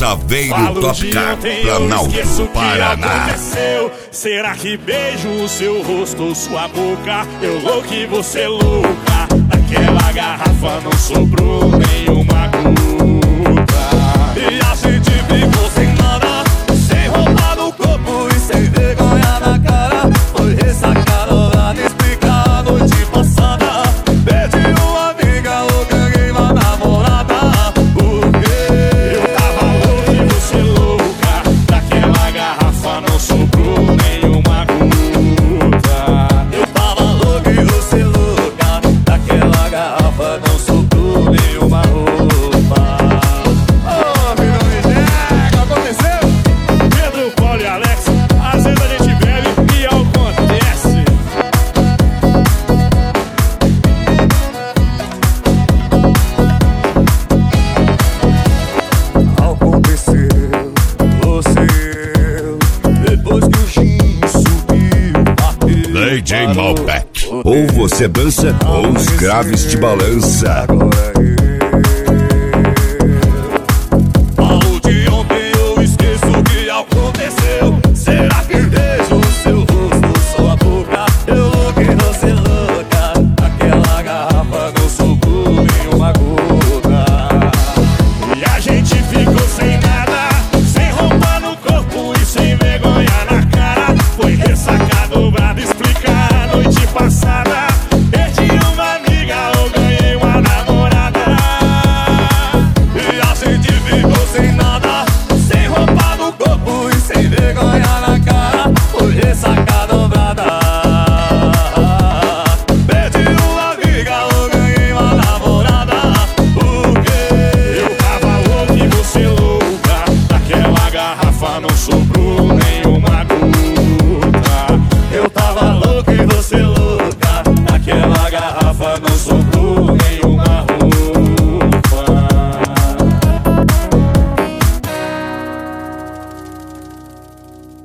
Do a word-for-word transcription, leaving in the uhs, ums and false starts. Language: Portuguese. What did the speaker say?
Saveiro Falo Top de Car, ontem, eu Planalto, esqueço o que Paraná. aconteceu. Será que beijo o seu rosto ou sua boca? Eu louco e você louca. Naquela garrafa não sobrou nenhuma gota. E a gente ficou sem nada, sem roupa no corpo e sem vergonha na cara. Foi ressacado pra me explicar a noite passada. Perdi uma amiga ou ganhei uma namorada. Porque eu tava louco e você louca. Daquela garrafa não sobrou nenhuma gota. Eu tava louco e você louca. Daquela garrafa não sobrou nenhuma roupa. Oh, meu nome é que aconteceu? Pedro, Paulo e Alex, às vezes a gente bebe e acontece. Aconteceu, você e eu, depois que o gin subiu, bateu, D J parou. Malbec. Ou você dança ou os graves te balança. Agora falo de ontem, eu esqueço o que aconteceu. Será que beijo o seu rosto, sua boca? Eu louco e você louca. Aquela garrafa não sobrou nenhuma gota. E a gente ficou sem nada, sem roupa no corpo e sem vergonha na cara. Foi ressacado pra me explicar a noite passada. Perdi uma amiga ou ganhei uma namorada. E a gente ficou sem nada, sem roupa no corpo e sem vergonha na cara. Foi ressacado pra dar. Perdi uma amiga ou ganhei uma namorada. Porque eu tava louco e você louca. Daquela garrafa não sobrou